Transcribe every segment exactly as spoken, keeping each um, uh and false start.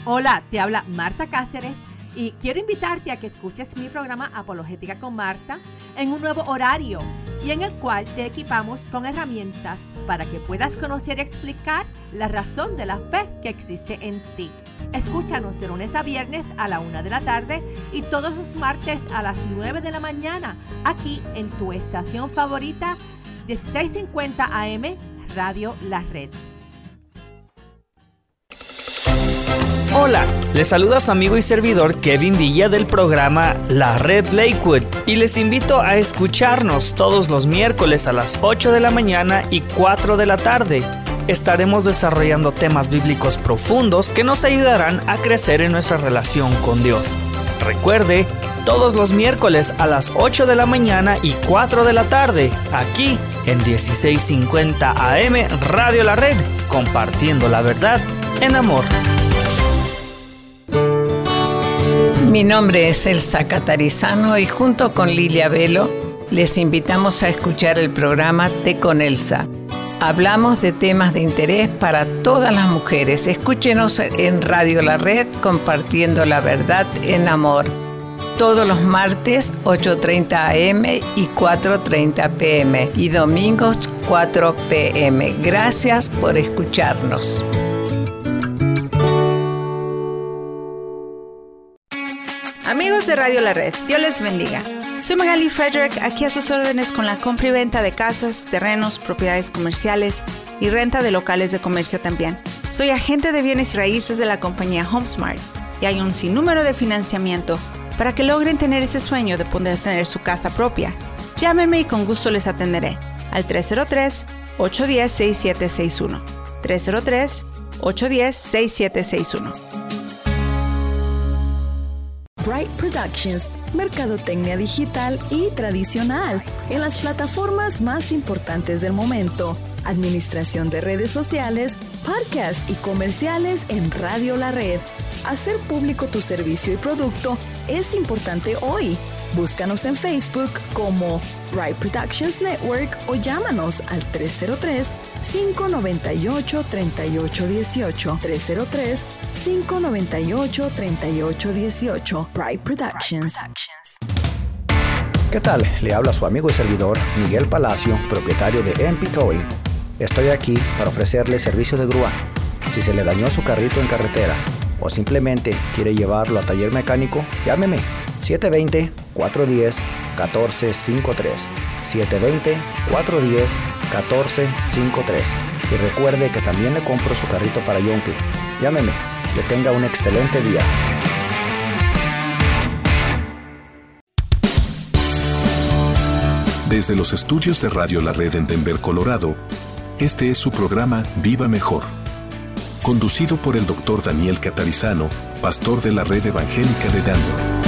Hola, te habla Marta Cáceres y quiero invitarte a que escuches mi programa Apologética con Marta en un nuevo horario y en el cual te equipamos con herramientas para que puedas conocer y explicar la razón de la fe que existe en ti. Escúchanos de lunes a viernes a la una de la tarde y todos los martes a las nueve de la mañana aquí en tu estación favorita dieciséis cincuenta A M Radio La Red. Hola, les saluda su amigo y servidor Kevin Villa del programa La Red Lakewood y les invito a escucharnos todos los miércoles a las ocho de la mañana y cuatro de la tarde. Estaremos desarrollando temas bíblicos profundos que nos ayudarán a crecer en nuestra relación con Dios. Recuerde, todos los miércoles a las ocho de la mañana y cuatro de la tarde, aquí en dieciséis cincuenta A M Radio La Red, compartiendo la verdad en amor. Mi nombre es Elsa Catarizano y junto con Lilia Velo les invitamos a escuchar el programa Té con Elsa. Hablamos de temas de interés para todas las mujeres. Escúchenos en Radio La Red compartiendo la verdad en amor. Todos los martes ocho treinta A M y cuatro treinta P M y domingos cuatro P M. Gracias por escucharnos. Amigos de Radio La Red, Dios les bendiga. Soy Magali Frederick, aquí a sus órdenes con la compra y venta de casas, terrenos, propiedades comerciales y renta de locales de comercio también. Soy agente de bienes raíces de la compañía HomeSmart y hay un sinnúmero de financiamiento para que logren tener ese sueño de poder tener su casa propia. Llámenme y con gusto les atenderé al tres cero tres, ocho uno cero, seis siete seis uno. tres cero tres, ocho uno cero, seis siete seis uno. Bright Productions, mercadotecnia digital y tradicional en las plataformas más importantes del momento, administración de redes sociales, podcasts y comerciales en Radio La Red. Hacer público tu servicio y producto es importante hoy. Búscanos en Facebook como Bright Productions Network o llámanos al tres cero tres, cinco nueve ocho, tres ocho uno ocho. tres cero tres, cinco nueve ocho, tres ocho uno ocho. Bright Productions. ¿Qué tal? Le habla su amigo y servidor Miguel Palacio, propietario de M P Towing. Estoy aquí para ofrecerle servicio de grúa. Si se le dañó su carrito en carretera o simplemente quiere llevarlo a taller mecánico, llámeme siete dos cero, cuatro uno cero, uno cuatro cinco tres. siete dos cero, cuatro uno cero, uno cuatro cinco tres. Y recuerde que también le compro su carrito para Yonke. Llámeme. Que tenga un excelente día. Desde los estudios de Radio La Red en Denver, Colorado, este es su programa Viva Mejor, conducido por el doctor Daniel Catarizano, pastor de la Red Evangélica de Denver.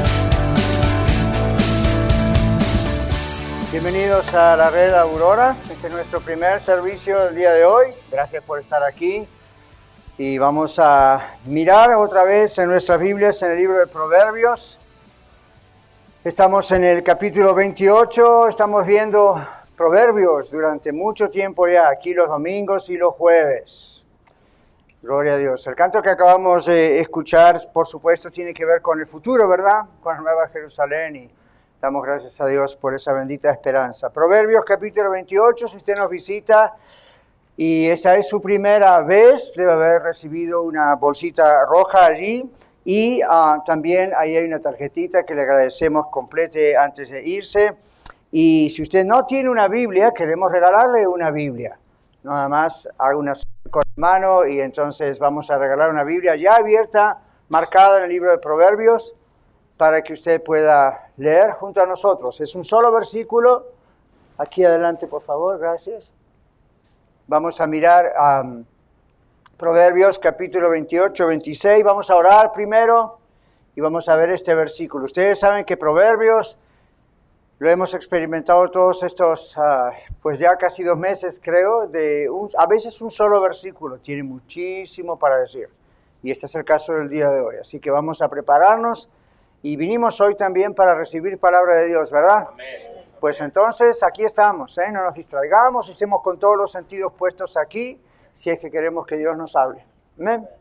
Bienvenidos a la Red Aurora. Este es nuestro primer servicio del día de hoy. Gracias por estar aquí. Y vamos a mirar otra vez en nuestras Biblias en el libro de Proverbios. Estamos en el capítulo veintiocho, estamos viendo Proverbios durante mucho tiempo ya, aquí los domingos y los jueves. Gloria a Dios. El canto que acabamos de escuchar, por supuesto, tiene que ver con el futuro, ¿verdad? Con la Nueva Jerusalén, y damos gracias a Dios por esa bendita esperanza. Proverbios capítulo veintiocho, si usted nos visita y esa es su primera vez, debe haber recibido una bolsita roja allí. Y uh, también ahí hay una tarjetita que le agradecemos complete antes de irse. Y si usted no tiene una Biblia, queremos regalarle una Biblia. Nada más haga una con la mano y entonces vamos a regalar una Biblia ya abierta, marcada en el libro de Proverbios, para que usted pueda leer junto a nosotros. Es un solo versículo. Aquí adelante, por favor, gracias. Vamos a mirar um, Proverbios capítulo veintiocho, veintiséis. Vamos a orar primero y vamos a ver este versículo. Ustedes saben que Proverbios lo hemos experimentado todos estos, uh, pues ya casi dos meses creo, de un, a veces un solo versículo. Tiene muchísimo para decir. Y este es el caso del día de hoy. Así que vamos a prepararnos y vinimos hoy también para recibir palabra de Dios, ¿verdad? Amén. Pues entonces aquí estamos, ¿eh? No nos distraigamos, estemos con todos los sentidos puestos aquí, si es que queremos que Dios nos hable. Amén.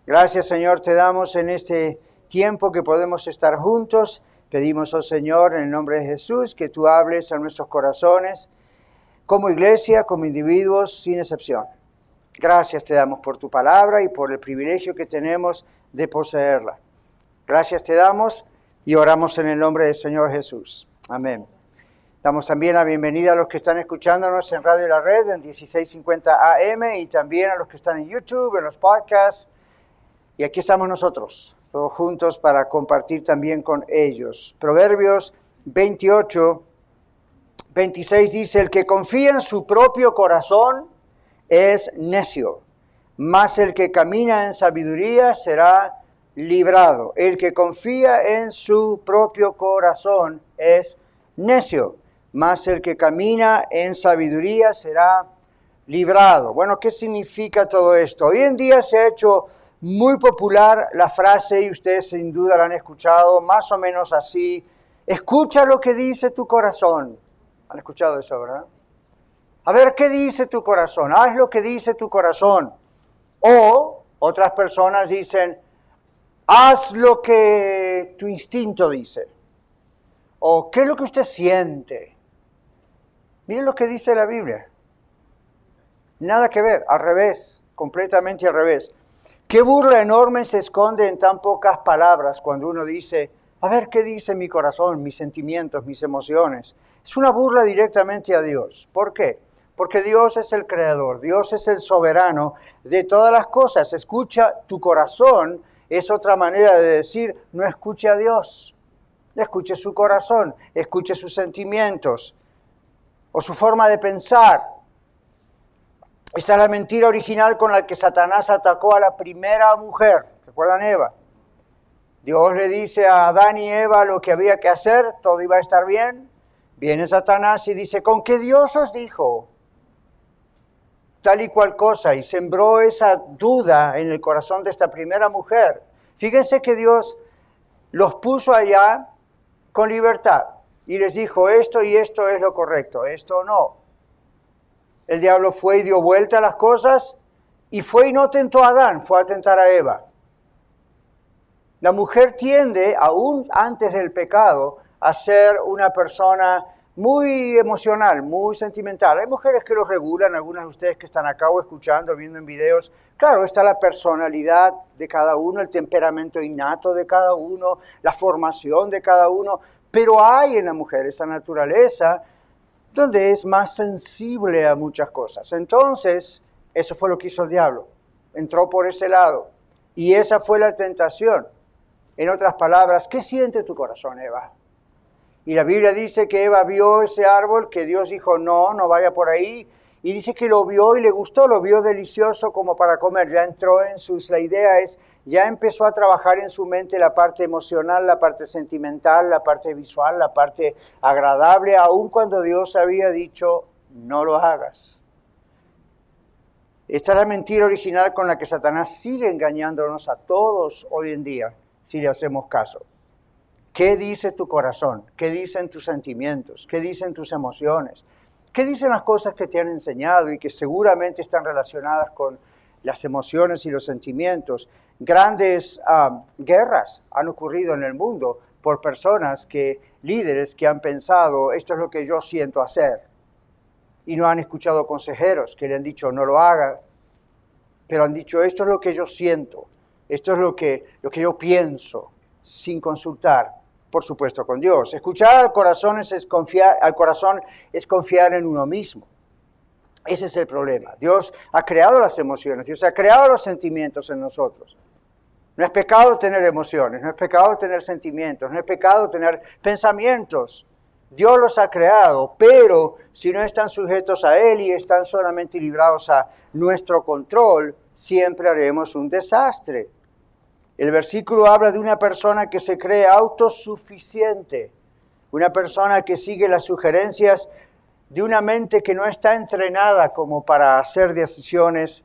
Gracias, Señor, te damos en este tiempo que podemos estar juntos. Pedimos, oh Señor, en el nombre de Jesús, que tú hables a nuestros corazones, como iglesia, como individuos, sin excepción. Gracias te damos por tu palabra y por el privilegio que tenemos de poseerla. Gracias te damos y oramos en el nombre del Señor Jesús. Amén. Damos también la bienvenida a los que están escuchándonos en Radio La Red en dieciséis cincuenta A M y también a los que están en YouTube, en los podcasts. Y aquí estamos nosotros, todos juntos para compartir también con ellos. Proverbios veintiocho, veintiséis dice, el que confía en su propio corazón es necio, mas el que camina en sabiduría será librado. El que confía en su propio corazón es necio, mas el que camina en sabiduría será librado. Bueno, ¿qué significa todo esto? Hoy en día se ha hecho muy popular la frase, y ustedes sin duda la han escuchado, más o menos así, escucha lo que dice tu corazón. ¿Han escuchado eso, verdad? A ver, ¿qué dice tu corazón? Haz lo que dice tu corazón. O otras personas dicen, haz lo que tu instinto dice. O, ¿qué es lo que usted siente? Miren lo que dice la Biblia. Nada que ver, al revés, completamente al revés. Qué burla enorme se esconde en tan pocas palabras cuando uno dice, a ver, ¿qué dice mi corazón, mis sentimientos, mis emociones? Es una burla directamente a Dios. ¿Por qué? Porque Dios es el creador, Dios es el soberano de todas las cosas. Escucha tu corazón, es otra manera de decir, no escuche a Dios. Escuche su corazón, escuche sus sentimientos o su forma de pensar. Esta es la mentira original con la que Satanás atacó a la primera mujer. ¿Recuerdan Eva? Dios le dice a Adán y Eva lo que había que hacer, todo iba a estar bien. Viene Satanás y dice, ¿con qué Dios os dijo tal y cual cosa? Y sembró esa duda en el corazón de esta primera mujer. Fíjense que Dios los puso allá con libertad y les dijo, esto y esto es lo correcto, esto no. El diablo fue y dio vuelta a las cosas y fue y no tentó a Adán, fue a tentar a Eva. La mujer tiende, aún antes del pecado, a ser una persona muy emocional, muy sentimental. Hay mujeres que lo regulan, algunas de ustedes que están acá o escuchando, viendo en videos. Claro, está la personalidad de cada uno, el temperamento innato de cada uno, la formación de cada uno, pero hay en la mujer esa naturaleza donde es más sensible a muchas cosas. Entonces, eso fue lo que hizo el diablo. Entró por ese lado. Y esa fue la tentación. En otras palabras, ¿qué siente tu corazón, Eva? Y la Biblia dice que Eva vio ese árbol, que Dios dijo, no, no vaya por ahí. Y dice que lo vio y le gustó, lo vio delicioso como para comer. Ya entró en sus, la idea es, ya empezó a trabajar en su mente la parte emocional, la parte sentimental, la parte visual, la parte agradable, aun cuando Dios había dicho, no lo hagas. Esta es la mentira original con la que Satanás sigue engañándonos a todos hoy en día, si le hacemos caso. ¿Qué dice tu corazón? ¿Qué dicen tus sentimientos? ¿Qué dicen tus emociones? ¿Qué dicen las cosas que te han enseñado y que seguramente están relacionadas con las emociones y los sentimientos? Grandes um, guerras han ocurrido en el mundo por personas que, líderes que han pensado, esto es lo que yo siento hacer. Y no han escuchado consejeros que le han dicho, no lo haga, pero han dicho, esto es lo que yo siento, esto es lo que, lo que yo pienso, sin consultar, por supuesto, con Dios. Escuchar al corazón es confiar, al corazón es confiar en uno mismo. Ese es el problema. Dios ha creado las emociones, Dios ha creado los sentimientos en nosotros. No es pecado tener emociones, no es pecado tener sentimientos, no es pecado tener pensamientos. Dios los ha creado, pero si no están sujetos a Él y están solamente librados a nuestro control, siempre haremos un desastre. El versículo habla de una persona que se cree autosuficiente, una persona que sigue las sugerencias de una mente que no está entrenada como para hacer decisiones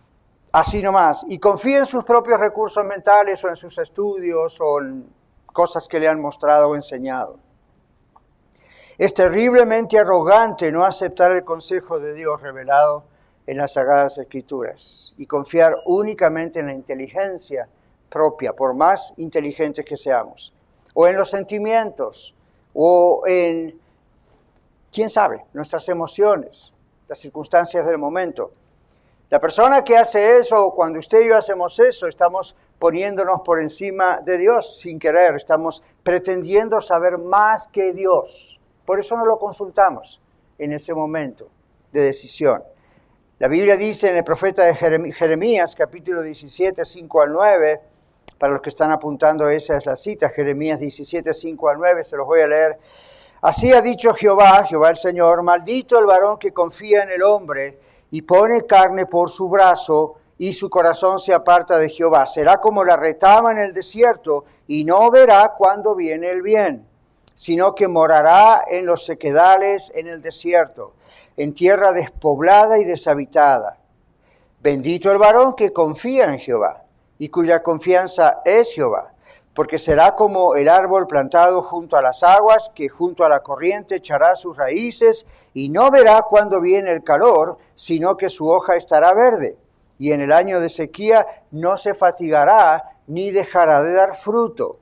así nomás, y confía en sus propios recursos mentales o en sus estudios o en cosas que le han mostrado o enseñado. Es terriblemente arrogante no aceptar el consejo de Dios revelado en las Sagradas Escrituras y confiar únicamente en la inteligencia propia, por más inteligentes que seamos, o en los sentimientos, o en, quién sabe, nuestras emociones, las circunstancias del momento. La persona que hace eso, o cuando usted y yo hacemos eso, estamos poniéndonos por encima de Dios sin querer, estamos pretendiendo saber más que Dios. Por eso no lo consultamos en ese momento de decisión. La Biblia dice en el profeta de Jeremías, capítulo diecisiete, cinco al nueve, para los que están apuntando, esa es la cita, Jeremías diecisiete, cinco al nueve, se los voy a leer. Así ha dicho Jehová, Jehová el Señor, maldito el varón que confía en el hombre y pone carne por su brazo y su corazón se aparta de Jehová. Será como la retama en el desierto y no verá cuándo viene el bien, sino que morará en los sequedales en el desierto, en tierra despoblada y deshabitada. Bendito el varón que confía en Jehová y cuya confianza es Jehová, porque será como el árbol plantado junto a las aguas, que junto a la corriente echará sus raíces y no verá cuándo viene el calor, sino que su hoja estará verde. Y en el año de sequía no se fatigará ni dejará de dar fruto.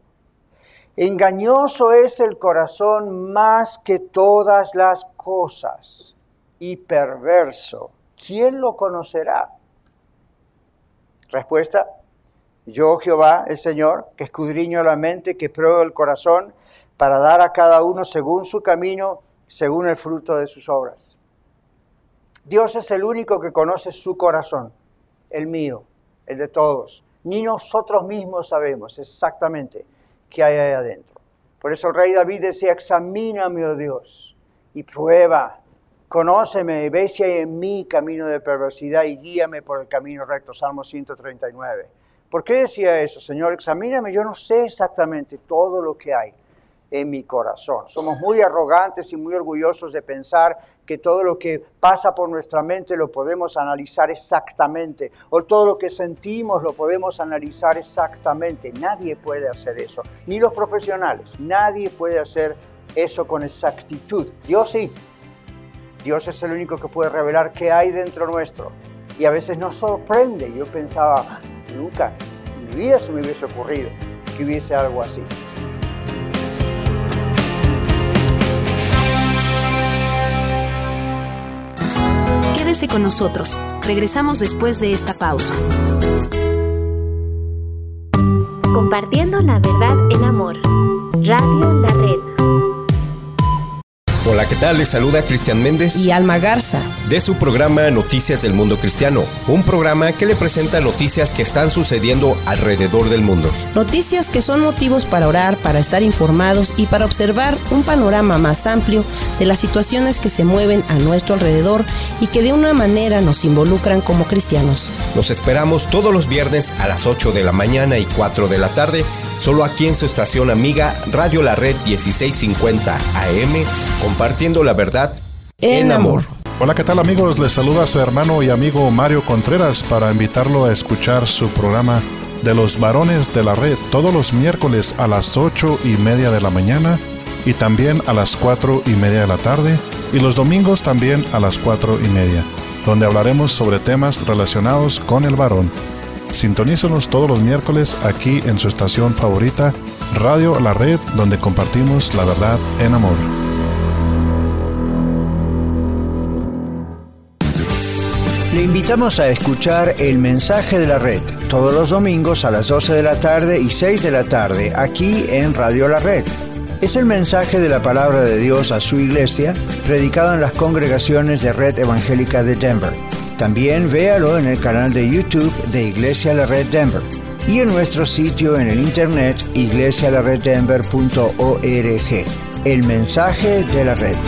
Engañoso es el corazón más que todas las cosas y perverso. ¿Quién lo conocerá? Respuesta: yo, Jehová, el Señor, que escudriño la mente, que pruebo el corazón, para dar a cada uno según su camino, según el fruto de sus obras. Dios es el único que conoce su corazón, el mío, el de todos. Ni nosotros mismos sabemos exactamente qué hay ahí adentro. Por eso el rey David decía: examíname, oh Dios, y prueba, conóceme, y ve si hay en mí camino de perversidad y guíame por el camino recto. Salmo ciento treinta y nueve. ¿Por qué decía eso? Señor, examíname, yo no sé exactamente todo lo que hay en mi corazón. Somos muy arrogantes y muy orgullosos de pensar que todo lo que pasa por nuestra mente lo podemos analizar exactamente, o todo lo que sentimos lo podemos analizar exactamente. Nadie puede hacer eso, ni los profesionales. Nadie puede hacer eso con exactitud. Dios sí. Dios es el único que puede revelar qué hay dentro nuestro. Y a veces nos sorprende. Yo pensaba, nunca en mi vida se me hubiese ocurrido que hubiese algo así. Quédese con nosotros. Regresamos después de esta pausa. Compartiendo la verdad en amor. Radio La Red. Hola, ¿qué tal? Les saluda Cristian Méndez y Alma Garza de su programa Noticias del Mundo Cristiano, un programa que le presenta noticias que están sucediendo alrededor del mundo. Noticias que son motivos para orar, para estar informados y para observar un panorama más amplio de las situaciones que se mueven a nuestro alrededor y que de una manera nos involucran como cristianos. Los esperamos todos los viernes a las ocho de la mañana y cuatro de la tarde, solo aquí en su estación amiga Radio La Red dieciséis cincuenta A M, compartiendo la verdad en amor. Hola, ¿qué tal amigos? Les saluda a su hermano y amigo Mario Contreras para invitarlo a escuchar su programa de los varones de la red todos los miércoles a las ocho y media de la mañana y también a las cuatro y media de la tarde, y los domingos también a las cuatro y media, donde hablaremos sobre temas relacionados con el varón. Sintonícenos todos los miércoles aquí en su estación favorita, Radio La Red, donde compartimos la verdad en amor. Le invitamos a escuchar el mensaje de la red todos los domingos a las doce de la tarde y seis de la tarde aquí en Radio La Red. Es el mensaje de la palabra de Dios a su iglesia, predicado en las congregaciones de Red Evangélica de Denver. También véalo en el canal de YouTube de Iglesia La Red Denver y en nuestro sitio en el internet iglesia la red denver punto org. El mensaje de la red.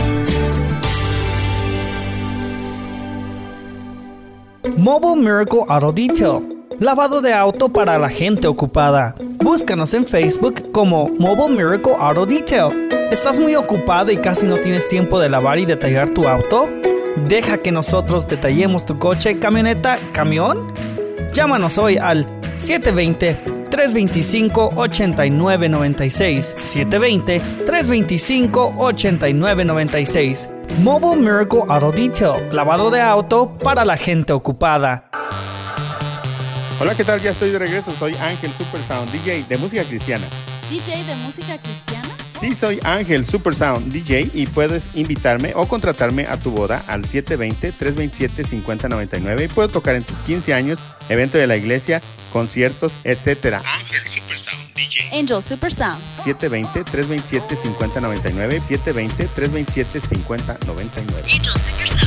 Mobile Miracle Auto Detail. Lavado de auto para la gente ocupada. Búscanos en Facebook como Mobile Miracle Auto Detail. ¿Estás muy ocupado y casi no tienes tiempo de lavar y detallar tu auto? Deja que nosotros detallemos tu coche, camioneta, camión. Llámanos hoy al siete dos cero, tres dos cinco, ocho nueve nueve seis. siete dos cero, tres dos cinco, ocho nueve nueve seis. Mobile Miracle Auto Detail, lavado de auto para la gente ocupada. Hola, ¿qué tal? Ya estoy de regreso. Soy Ángel Supersound, D J de música cristiana. ¿D J de música cristiana? Sí, soy Ángel Supersound, D J, y puedes invitarme o contratarme a tu boda al siete dos cero, tres dos siete, cinco cero nueve nueve y puedo tocar en tus quince años, evento de la iglesia, conciertos, etcétera. Ángel Supersound, D J. Angel Supersound. siete dos cero, tres dos siete, cinco cero nueve nueve, siete dos cero, tres dos siete, cinco cero nueve nueve. Angel Supersound.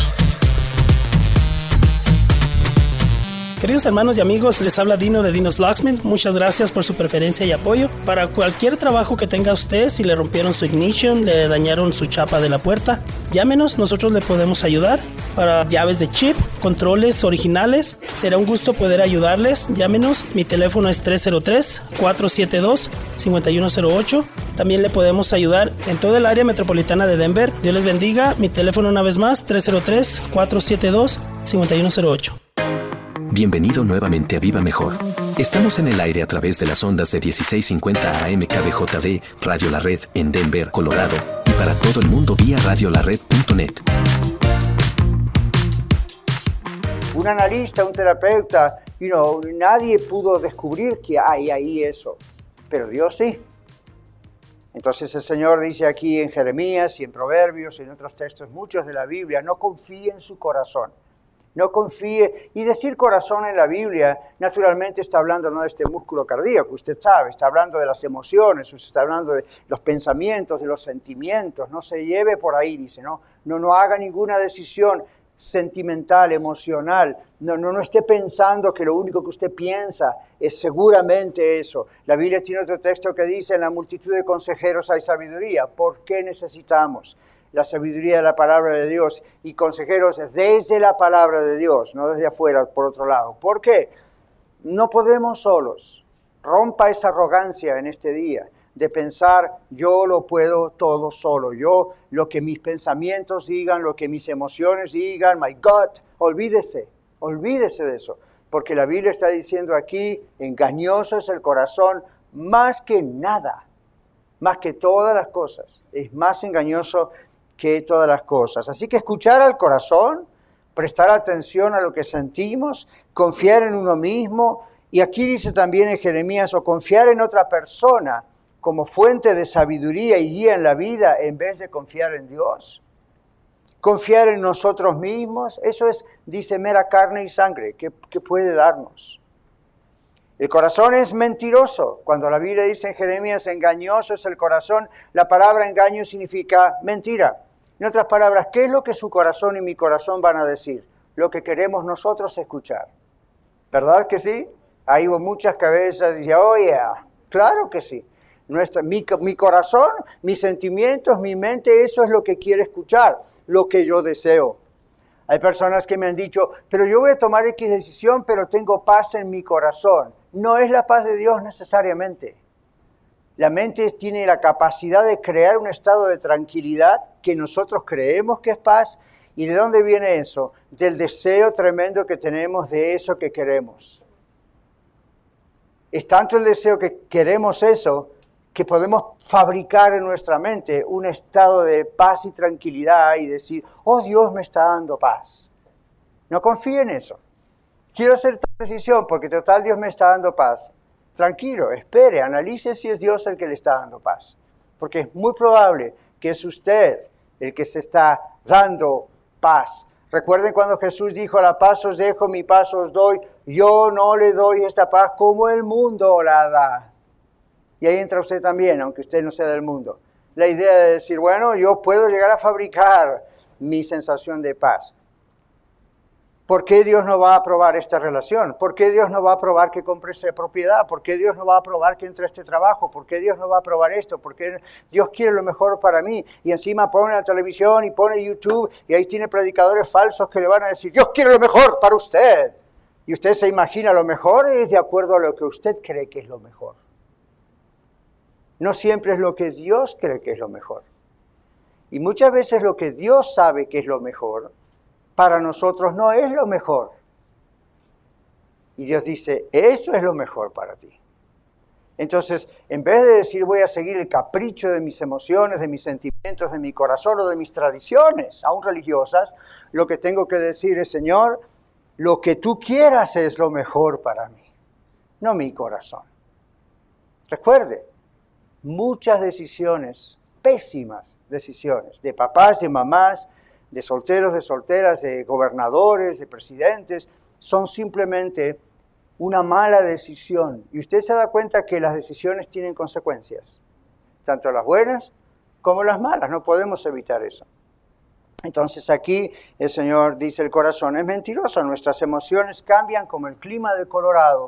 Queridos hermanos y amigos, les habla Dino de Dino's Locksmith. Muchas gracias por su preferencia y apoyo. Para cualquier trabajo que tenga usted, si le rompieron su ignition, le dañaron su chapa de la puerta, llámenos, nosotros le podemos ayudar. Para llaves de chip, controles originales, será un gusto poder ayudarles. Llámenos, mi teléfono es tres cero tres, cuatro siete dos, cinco uno cero ocho. También le podemos ayudar en todo el área metropolitana de Denver. Dios les bendiga. Mi teléfono una vez más, tres cero tres, cuatro siete dos, cinco uno cero ocho. Bienvenido nuevamente a Viva Mejor. Estamos en el aire a través de las ondas de dieciséis cincuenta A M K B J D, Radio La Red, en Denver, Colorado, y para todo el mundo vía radio la red punto net. Un analista, un terapeuta, you know, nadie pudo descubrir que hay ahí eso, pero Dios sí. Entonces el Señor dice aquí en Jeremías y en Proverbios y en otros textos, muchos de la Biblia, no confíe en su corazón. No confíe, y decir corazón en la Biblia, naturalmente está hablando no de este músculo cardíaco, usted sabe, está hablando de las emociones, usted está hablando de los pensamientos, de los sentimientos, no se lleve por ahí, dice, no, no, no haga ninguna decisión sentimental, emocional, no, no, no esté pensando que lo único que usted piensa es seguramente eso. La Biblia tiene otro texto que dice, en la multitud de consejeros hay sabiduría. ¿Por qué necesitamos la sabiduría de la palabra de Dios y consejeros desde la palabra de Dios, no desde afuera, por otro lado? ¿Por qué? No podemos solos. Rompa esa arrogancia en este día de pensar, yo lo puedo todo solo. Yo, lo que mis pensamientos digan, lo que mis emociones digan, my God, olvídese, olvídese de eso. Porque la Biblia está diciendo aquí, engañoso es el corazón más que nada, más que todas las cosas. Es más engañoso que todas las cosas. Así que escuchar al corazón, prestar atención a lo que sentimos, confiar en uno mismo, y aquí dice también en Jeremías, o confiar en otra persona como fuente de sabiduría y guía en la vida en vez de confiar en Dios. Confiar en nosotros mismos, eso es, dice, mera carne y sangre, ¿qué, qué puede darnos? El corazón es mentiroso. Cuando la Biblia dice en Jeremías, engañoso es el corazón, la palabra engaño significa mentira. En otras palabras, ¿qué es lo que su corazón y mi corazón van a decir? Lo que queremos nosotros escuchar. ¿Verdad que sí? Ahí hubo muchas cabezas y dicen, oh yeah, claro que sí. Nuestra, mi, mi corazón, mis sentimientos, mi mente, eso es lo que quiere escuchar, lo que yo deseo. Hay personas que me han dicho, pero yo voy a tomar X decisión, pero tengo paz en mi corazón. No es la paz de Dios necesariamente. La mente tiene la capacidad de crear un estado de tranquilidad que nosotros creemos que es paz. ¿Y de dónde viene eso? Del deseo tremendo que tenemos de eso que queremos. Es tanto el deseo que queremos eso, que podemos fabricar en nuestra mente un estado de paz y tranquilidad y decir, oh, Dios me está dando paz. No confíe en eso. Quiero hacer tal decisión porque total Dios me está dando paz. Tranquilo, espere, analice si es Dios el que le está dando paz. Porque es muy probable que es usted el que se está dando paz. Recuerden cuando Jesús dijo, la paz os dejo, mi paz os doy. Yo no le doy esta paz como el mundo la da. Y ahí entra usted también, aunque usted no sea del mundo. La idea de decir, bueno, yo puedo llegar a fabricar mi sensación de paz. ¿Por qué Dios no va a aprobar esta relación? ¿Por qué Dios no va a aprobar que compre esa propiedad? ¿Por qué Dios no va a aprobar que entre este trabajo? ¿Por qué Dios no va a aprobar esto? ¿Por qué Dios quiere lo mejor para mí? Y encima pone la televisión y pone YouTube y ahí tiene predicadores falsos que le van a decir, Dios quiere lo mejor para usted. Y usted se imagina lo mejor es de acuerdo a lo que usted cree que es lo mejor. No siempre es lo que Dios cree que es lo mejor. Y muchas veces lo que Dios sabe que es lo mejor, para nosotros no es lo mejor. Y Dios dice, esto es lo mejor para ti. Entonces, en vez de decir voy a seguir el capricho de mis emociones, de mis sentimientos, de mi corazón o de mis tradiciones, aún religiosas, lo que tengo que decir es, Señor, lo que tú quieras es lo mejor para mí, no mi corazón. Recuerde, muchas decisiones, pésimas decisiones, de papás, de mamás, de solteros, de solteras, de gobernadores, de presidentes, son simplemente una mala decisión. Y usted se da cuenta que las decisiones tienen consecuencias, tanto las buenas como las malas, no podemos evitar eso. Entonces aquí el Señor dice, el corazón es mentiroso, nuestras emociones cambian como el clima de Colorado.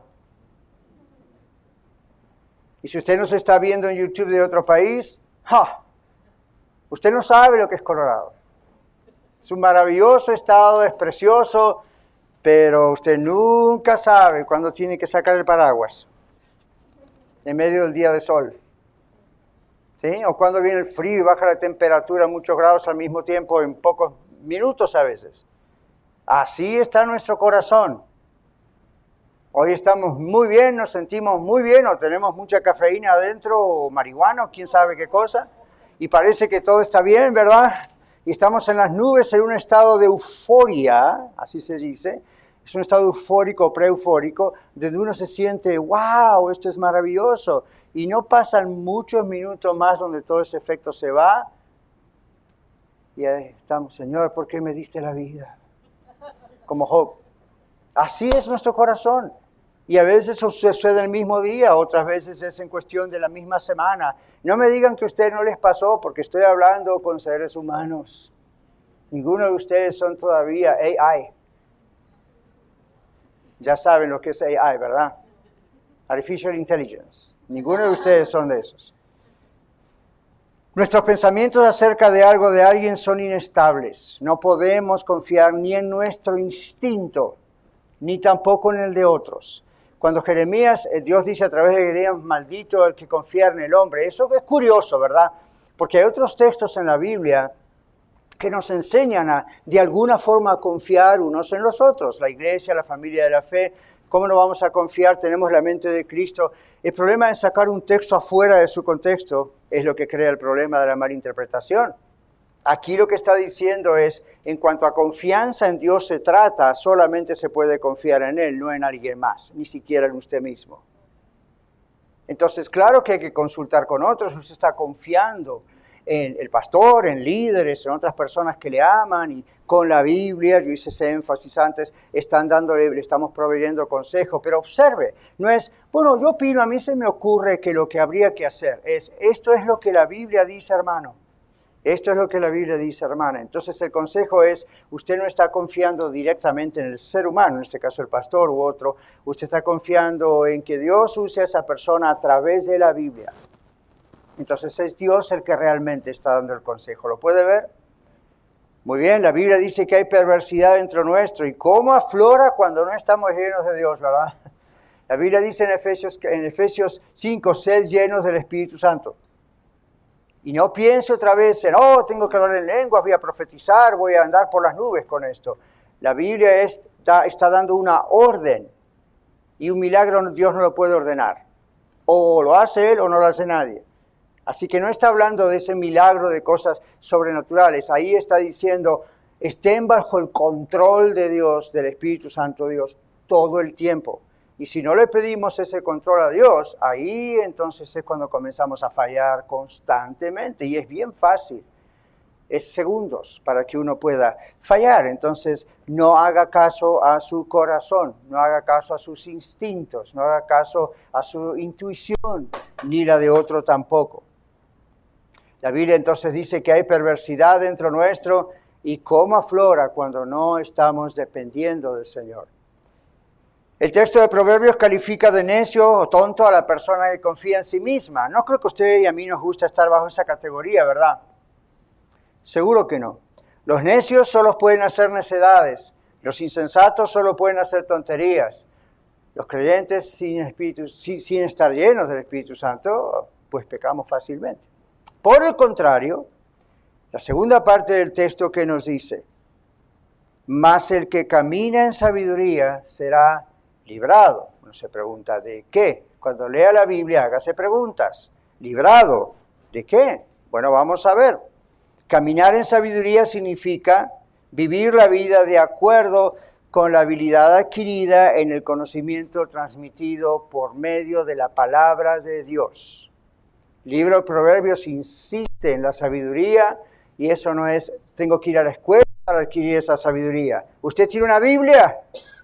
Y si usted nos está viendo en YouTube de otro país, ¡ja! Usted no sabe lo que es Colorado. Es un maravilloso estado, es precioso, pero usted nunca sabe cuándo tiene que sacar el paraguas en medio del día de sol. ¿Sí? O cuando viene el frío y baja la temperatura a muchos grados al mismo tiempo en pocos minutos a veces. Así está nuestro corazón. Hoy estamos muy bien, nos sentimos muy bien, o tenemos mucha cafeína adentro, o marihuana, o quién sabe qué cosa, y parece que todo está bien, ¿verdad? Y estamos en las nubes en un estado de euforia, así se dice. Es un estado eufórico, pre-eufórico, donde uno se siente, wow, esto es maravilloso. Y no pasan muchos minutos más donde todo ese efecto se va. Y ahí estamos, Señor, ¿por qué me diste la vida? Como Job. Así es nuestro corazón. Y a veces sucede el mismo día, otras veces es en cuestión de la misma semana. No me digan que a ustedes no les pasó, porque estoy hablando con seres humanos. Ninguno de ustedes son todavía A I. Ya saben lo que es A I, ¿verdad? Artificial Intelligence. Ninguno de ustedes son de esos. Nuestros pensamientos acerca de algo, de alguien, son inestables. No podemos confiar ni en nuestro instinto, ni tampoco en el de otros. Cuando Jeremías, Dios dice a través de Jeremías, maldito el que confía en el hombre. Eso es curioso, ¿verdad? Porque hay otros textos en la Biblia que nos enseñan a, de alguna forma, a confiar unos en los otros. La iglesia, la familia de la fe, ¿cómo no vamos a confiar? Tenemos la mente de Cristo. El problema de sacar un texto afuera de su contexto es lo que crea el problema de la malinterpretación. Aquí lo que está diciendo es, en cuanto a confianza en Dios se trata, solamente se puede confiar en Él, no en alguien más, ni siquiera en usted mismo. Entonces, claro que hay que consultar con otros. Usted está confiando en el pastor, en líderes, en otras personas que le aman, y con la Biblia, yo hice ese énfasis antes, están dándole, le estamos proveyendo consejo, pero observe, no es, bueno, yo opino, a mí se me ocurre que lo que habría que hacer es, esto es lo que la Biblia dice, hermano, esto es lo que la Biblia dice, hermana. Entonces el consejo es, usted no está confiando directamente en el ser humano, en este caso el pastor u otro, usted está confiando en que Dios use a esa persona a través de la Biblia. Entonces es Dios el que realmente está dando el consejo. ¿Lo puede ver? Muy bien, la Biblia dice que hay perversidad dentro nuestro. ¿Y cómo aflora cuando no estamos llenos de Dios, verdad? La Biblia dice en Efesios, en Efesios cinco, sed llenos del Espíritu Santo. Y no piense otra vez en, oh, tengo que hablar en lenguas, voy a profetizar, voy a andar por las nubes con esto. La Biblia está, está dando una orden. Y un milagro Dios no lo puede ordenar. O lo hace Él o no lo hace nadie. Así que no está hablando de ese milagro de cosas sobrenaturales. Ahí está diciendo, estén bajo el control de Dios, del Espíritu Santo de Dios, todo el tiempo. Y si no le pedimos ese control a Dios, ahí entonces es cuando comenzamos a fallar constantemente. Y es bien fácil. Es segundos para que uno pueda fallar. Entonces, no haga caso a su corazón, no haga caso a sus instintos, no haga caso a su intuición, ni la de otro tampoco. La Biblia entonces dice que hay perversidad dentro nuestro y cómo aflora cuando no estamos dependiendo del Señor. El texto de Proverbios califica de necio o tonto a la persona que confía en sí misma. No creo que a usted y a mí nos gusta estar bajo esa categoría, ¿verdad? Seguro que no. Los necios solo pueden hacer necedades. Los insensatos solo pueden hacer tonterías. Los creyentes sin, espíritu, sin, sin estar llenos del Espíritu Santo, pues pecamos fácilmente. Por el contrario, la segunda parte del texto que nos dice, mas el que camina en sabiduría será librado. Uno se pregunta, ¿de qué? Cuando lea la Biblia, hágase preguntas. ¿Librado? ¿De qué? Bueno, vamos a ver. Caminar en sabiduría significa vivir la vida de acuerdo con la habilidad adquirida en el conocimiento transmitido por medio de la palabra de Dios. El libro de Proverbios insiste en la sabiduría y eso no es, tengo que ir a la escuela para adquirir esa sabiduría. ¿Usted tiene una Biblia?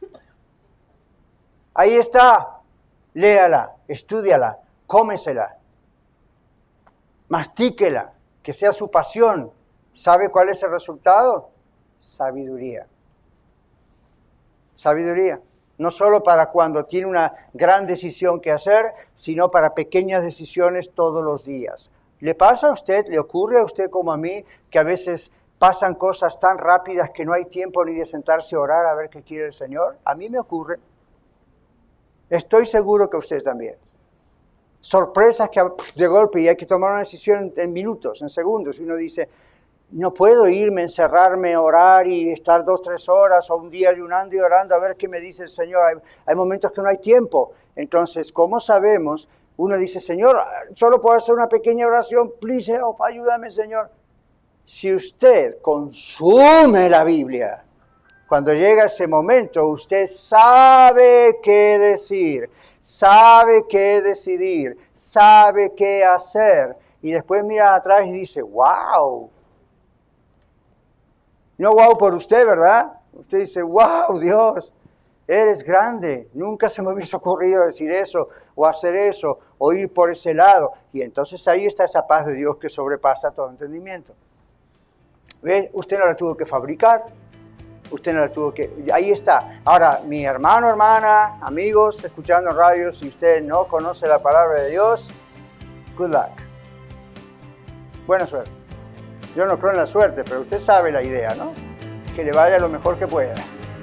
Ahí está, léala, estúdiala, cómesela, mastíquela, que sea su pasión. ¿Sabe cuál es el resultado? Sabiduría. Sabiduría. No solo para cuando tiene una gran decisión que hacer, sino para pequeñas decisiones todos los días. ¿Le pasa a usted, le ocurre a usted como a mí, que a veces pasan cosas tan rápidas que no hay tiempo ni de sentarse a orar a ver qué quiere el Señor? A mí me ocurre. Estoy seguro que a usted también. Sorpresas que de golpe y hay que tomar una decisión en, en minutos, en segundos. Y uno dice, no puedo irme, encerrarme, orar y estar dos, tres horas o un día ayunando y orando a ver qué me dice el Señor. Hay, hay momentos que no hay tiempo. Entonces, ¿cómo sabemos? Uno dice, Señor, solo puedo hacer una pequeña oración, please help, ayúdame, Señor. Si usted consume la Biblia, cuando llega ese momento, usted sabe qué decir, sabe qué decidir, sabe qué hacer. Y después mira atrás y dice, wow. No wow por usted, ¿verdad? Usted dice, wow, Dios, eres grande. Nunca se me hubiese ocurrido decir eso, o hacer eso, o ir por ese lado. Y entonces ahí está esa paz de Dios que sobrepasa todo entendimiento. ¿Ve? Usted no la tuvo que fabricar. Usted no la tuvo que... Ahí está. Ahora, mi hermano, hermana, amigos, escuchando radio, si usted no conoce la palabra de Dios, good luck. Buena suerte. Yo no creo en la suerte, pero usted sabe la idea, ¿no? Que le vaya lo mejor que pueda.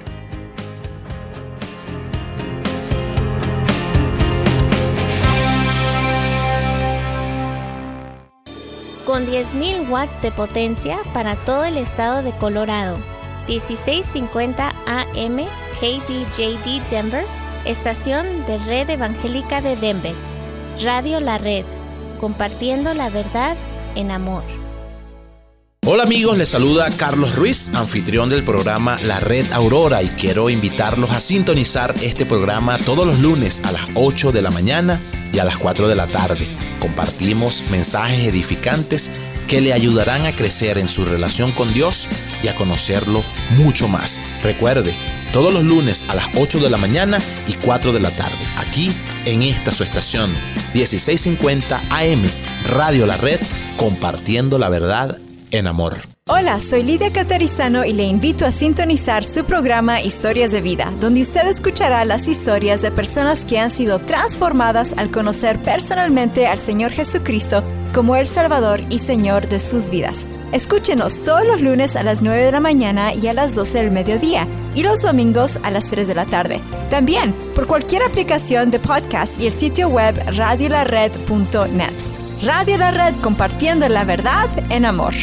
Con diez mil watts de potencia para todo el estado de Colorado. dieciséis cincuenta A M K B J D Denver, estación de Red Evangélica de Denver. Radio La Red, compartiendo la verdad en amor. Hola amigos, les saluda Carlos Ruiz, anfitrión del programa La Red Aurora, y quiero invitarlos a sintonizar este programa todos los lunes a las ocho de la mañana y a las cuatro de la tarde. Compartimos mensajes edificantes que le ayudarán a crecer en su relación con Dios y a conocerlo mucho más. Recuerde, todos los lunes a las ocho de la mañana y cuatro de la tarde, aquí en esta su estación, dieciséis cincuenta A M, Radio La Red, compartiendo la verdad en amor. Hola, soy Lidia Catarizano y le invito a sintonizar su programa Historias de Vida, donde usted escuchará las historias de personas que han sido transformadas al conocer personalmente al Señor Jesucristo como el Salvador y Señor de sus vidas. Escúchenos todos los lunes a las nueve de la mañana y a las doce del mediodía, y los domingos a las tres de la tarde. También por cualquier aplicación de podcast y el sitio web radio la red punto net. Radio La Red, compartiendo la verdad en amor.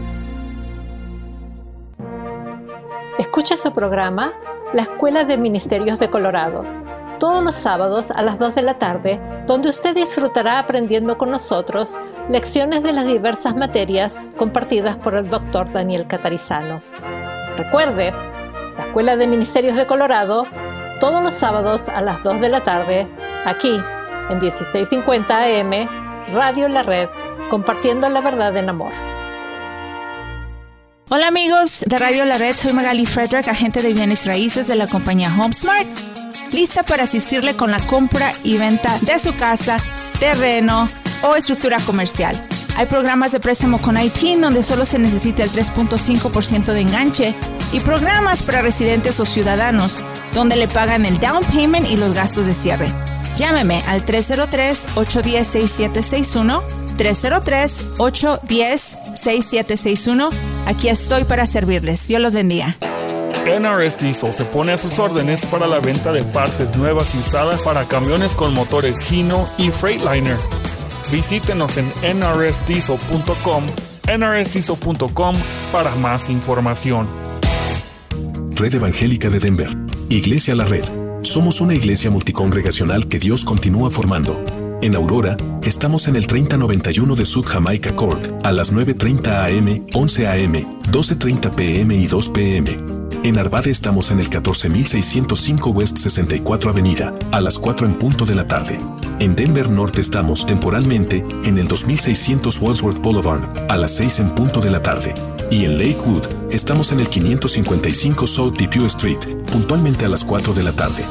Escucha su programa La Escuela de Ministerios de Colorado, todos los sábados a las dos de la tarde, donde usted disfrutará aprendiendo con nosotros lecciones de las diversas materias compartidas por el doctor Daniel Catarizano. Recuerde, La Escuela de Ministerios de Colorado, todos los sábados a las dos de la tarde, aquí en dieciséis cincuenta A M, Radio La Red, compartiendo la verdad en amor. Hola amigos de Radio La Red, soy Magali Frederick, agente de bienes raíces de la compañía HomeSmart, lista para asistirle con la compra y venta de su casa, terreno o estructura comercial. Hay programas de préstamo con I T I N donde solo se necesita el tres punto cinco por ciento de enganche y programas para residentes o ciudadanos donde le pagan el down payment y los gastos de cierre. Llámeme al tres cero tres, ocho uno cero, seis siete seis uno, tres cero tres, ocho uno cero, seis siete seis uno. Aquí estoy para servirles. Dios los bendiga. N R S Diesel se pone a sus órdenes para la venta de partes nuevas y usadas para camiones con motores Hino y Freightliner. Visítenos en N R S diesel punto com, N R S diesel punto com para más información. Red Evangélica de Denver, Iglesia La Red, Somos una iglesia multicongregacional que Dios continúa formando. En Aurora, estamos en el treinta noventa y uno de South Jamaica Court, a las nueve treinta a eme, once a eme, doce treinta pe eme y dos pe eme. En Arvada estamos en el catorce mil seiscientos cinco West sesenta y cuatro Avenida, a las cuatro en punto de la tarde. En Denver Norte estamos temporalmente en el dos mil seiscientos Wadsworth Boulevard, a las seis en punto de la tarde. Y en Lakewood, estamos en el quinientos cincuenta y cinco South Depew Street, puntualmente a las cuatro de la tarde.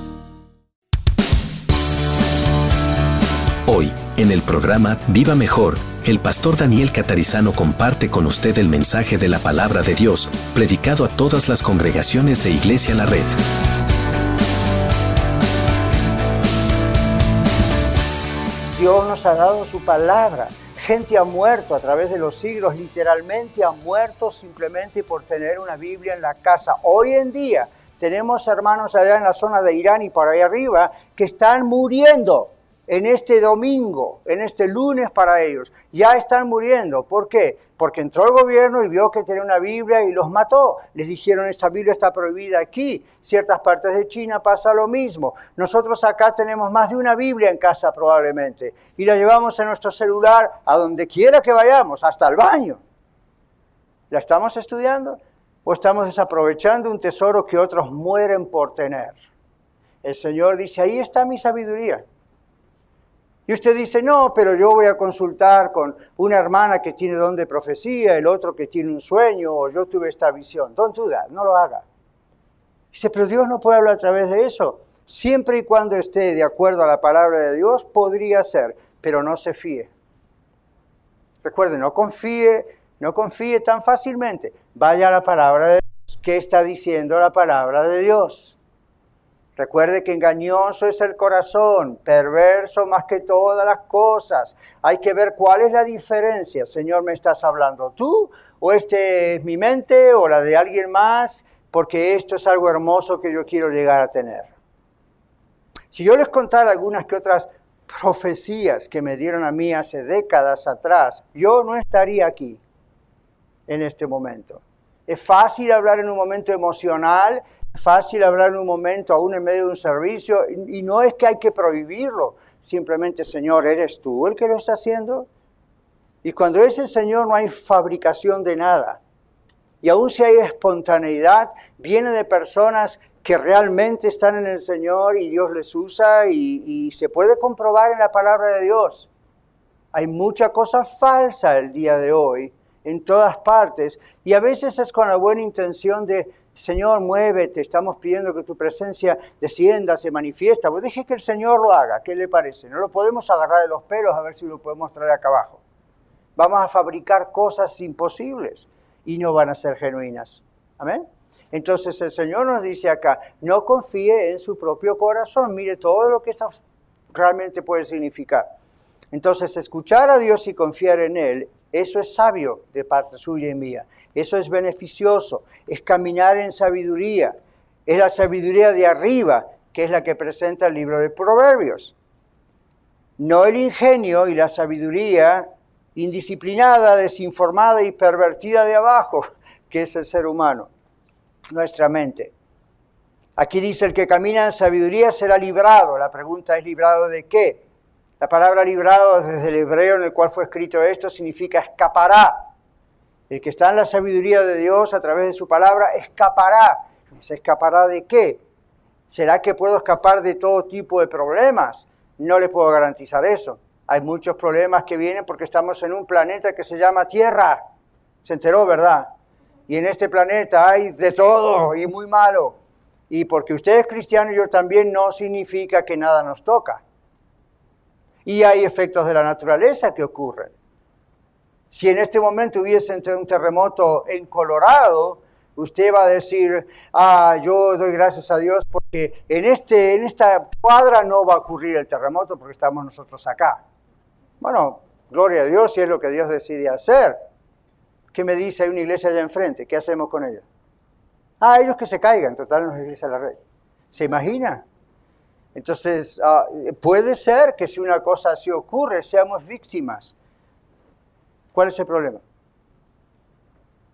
Hoy, en el programa Viva Mejor, el pastor Daniel Catarizano comparte con usted el mensaje de la palabra de Dios, predicado a todas las congregaciones de Iglesia La Red. Dios nos ha dado su palabra. Gente ha muerto a través de los siglos, literalmente ha muerto simplemente por tener una Biblia en la casa. Hoy en día tenemos hermanos allá en la zona de Irán y por ahí arriba que están muriendo en este domingo, en este lunes para ellos. Ya están muriendo. ¿Por qué? Porque entró el gobierno y vio que tenía una Biblia y los mató. Les dijeron, esta Biblia está prohibida aquí. Ciertas partes de China pasa lo mismo. Nosotros acá tenemos más de una Biblia en casa probablemente. Y la llevamos en nuestro celular a donde quiera que vayamos, hasta el baño. ¿La estamos estudiando? ¿O estamos desaprovechando un tesoro que otros mueren por tener? El Señor dice, ahí está mi sabiduría. Y usted dice, no, pero yo voy a consultar con una hermana que tiene don de profecía, el otro que tiene un sueño, o yo tuve esta visión. Don't do that, no lo haga. Dice, pero Dios no puede hablar a través de eso. Siempre y cuando esté de acuerdo a la palabra de Dios, podría ser, pero no se fíe. Recuerde, no confíe, no confíe tan fácilmente. Vaya a la palabra de Dios. ¿Qué está diciendo la palabra de Dios? Recuerde que engañoso es el corazón, perverso más que todas las cosas. Hay que ver cuál es la diferencia. Señor, ¿me estás hablando tú? ¿O este es mi mente o la de alguien más? Porque esto es algo hermoso que yo quiero llegar a tener. Si yo les contara algunas que otras profecías que me dieron a mí hace décadas atrás, yo no estaría aquí en este momento. Es fácil hablar en un momento emocional, fácil hablar en un momento, aún en medio de un servicio, y no es que hay que prohibirlo, simplemente, Señor, ¿eres tú el que lo está haciendo? Y cuando es el Señor no hay fabricación de nada. Y aún si hay espontaneidad, viene de personas que realmente están en el Señor y Dios les usa y, y se puede comprobar en la palabra de Dios. Hay mucha cosa falsa el día de hoy, en todas partes, y a veces es con la buena intención de, Señor, muévete, estamos pidiendo que tu presencia descienda, se manifiesta. Pues deje que el Señor lo haga, ¿qué le parece? No lo podemos agarrar de los pelos a ver si lo podemos traer acá abajo. Vamos a fabricar cosas imposibles y no van a ser genuinas. ¿Amén? Entonces el Señor nos dice acá, no confíe en su propio corazón. Mire todo lo que eso realmente puede significar. Entonces escuchar a Dios y confiar en Él, eso es sabio de parte suya y mía. Eso es beneficioso, es caminar en sabiduría. Es la sabiduría de arriba, que es la que presenta el libro de Proverbios. No el ingenio y la sabiduría indisciplinada, desinformada y pervertida de abajo, que es el ser humano, nuestra mente. Aquí dice, el que camina en sabiduría será librado. La pregunta es, ¿librado de qué? La palabra librado, desde el hebreo en el cual fue escrito esto, significa escapará. El que está en la sabiduría de Dios a través de su palabra escapará. ¿Se escapará de qué? ¿Será que puedo escapar de todo tipo de problemas? No le puedo garantizar eso. Hay muchos problemas que vienen porque estamos en un planeta que se llama Tierra. Se enteró, ¿verdad? Y en este planeta hay de todo y muy malo. Y porque usted es cristiano y yo también, no significa que nada nos toca. Y hay efectos de la naturaleza que ocurren. Si en este momento hubiese un terremoto en Colorado, usted va a decir, ah, yo doy gracias a Dios porque en, este, en esta cuadra no va a ocurrir el terremoto porque estamos nosotros acá. Bueno, gloria a Dios si es lo que Dios decide hacer. ¿Qué me dice? Hay una iglesia allá enfrente, ¿qué hacemos con ella? Ah, ellos que se caigan, total no es iglesia de la red. ¿Se imagina? Entonces, uh, puede ser que si una cosa así ocurre, seamos víctimas. ¿Cuál es el problema?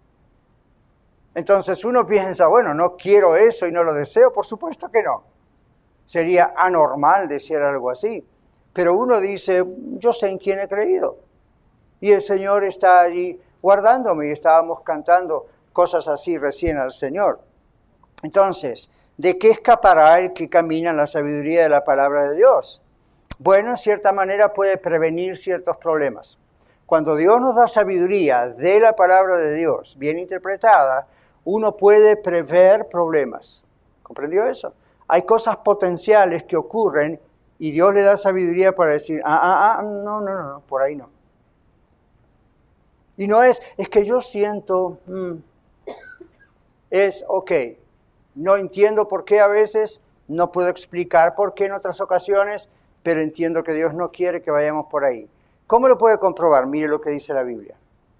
Entonces uno piensa, bueno, no quiero eso y no lo deseo. Por supuesto que no. Sería anormal decir algo así. Pero uno dice, yo sé en quién he creído. Y el Señor está allí guardándome y estábamos cantando cosas así recién al Señor. Entonces, ¿de qué escapará el que camina en la sabiduría de la palabra de Dios? Bueno, en cierta manera puede prevenir ciertos problemas. Cuando Dios nos da sabiduría de la palabra de Dios, bien interpretada, uno puede prever problemas. ¿Comprendió eso? Hay cosas potenciales que ocurren y Dios le da sabiduría para decir, ah, ah, ah, no, no, no, no, por ahí no. Y no es, es que yo siento, mm, es, ok, no entiendo por qué a veces, no puedo explicar por qué en otras ocasiones, pero entiendo que Dios no quiere que vayamos por ahí. ¿Cómo lo puede comprobar? Mire lo que dice la Biblia.